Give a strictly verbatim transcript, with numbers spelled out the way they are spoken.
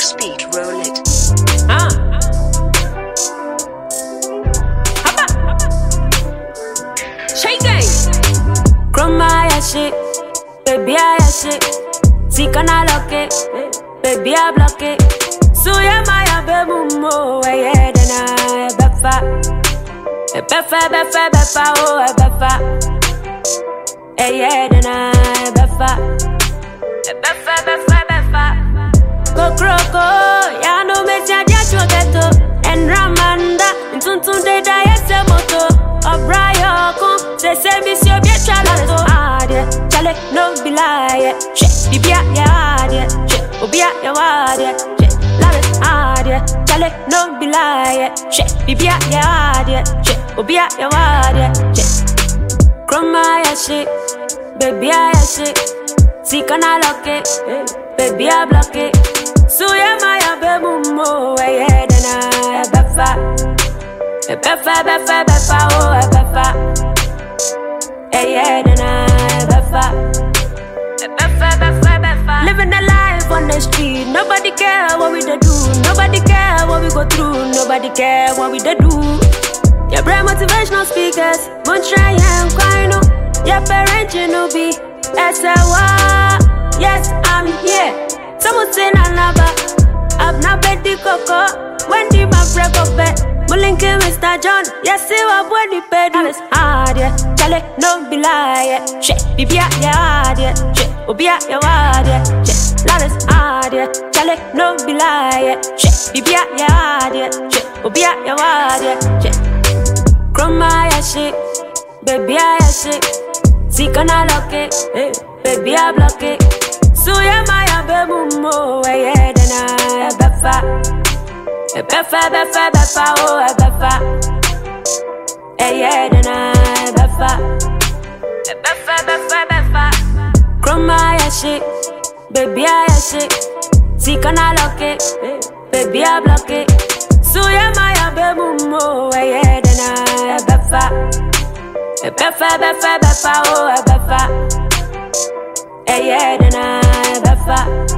speed, roll it. Ah. Shake gang. Chroma ya shit, baby I ya shit. See can I lock it, baby I block it. So ya my baby mo, yeah then I befa, befa befa befa oh befa, yeah then I befa, befa befa befa. Go croko, ya no me tia dia chugeto, and Ramanda, intun de da yese moto. Obrayoko, se se misio bia chalato. Adie, chale no be lie. She bibia ya adie, she obia ya adie, she lares adie, chale no be lie. She bibia ya adie, she obia ya adie, she chroma ya she, baby ya she. See can I lock it, baby I block it. So ya my baby mo, yeah then I befa. Befa, befa, befa, oh, befa. Hey, yeah, then I befa. Befa, befa, befa. Living a life on the street. Nobody care what we da do. Nobody care what we go through. Nobody care what we da do. Your brand motivational speakers. Won't try and cry, no. Your parents, you know, be. S L A. Yes, I'm here. Someone say, Nanaba. I've not bet the coco. When did my break up bet? Mulinke Mister John, yes, you are when you paid us hard, yeah. Chale, no be lie, she, bibia, yeah, yeah, she, obia, yeah, yeah, she, lares hard, yeah. Chale, no be lie, she, bibia, yeah, yeah, she, obia, yeah, yeah, she, chroma, yeah, she, baby, yeah, she, see, can I lock it, baby, I block it, so, yeah, my baby, mo, yeah, then I befa. Befa, befa, befa, oh, befa. Hey, yeah, then I befa. Befa, befa, befa. Chroma ya shit, baby I ya shit. See can I lock it, baby I block it. So yeah, my baby mo, yeah, then I befa. Befa, befa, befa, oh, befa. Hey, yeah, then I befa.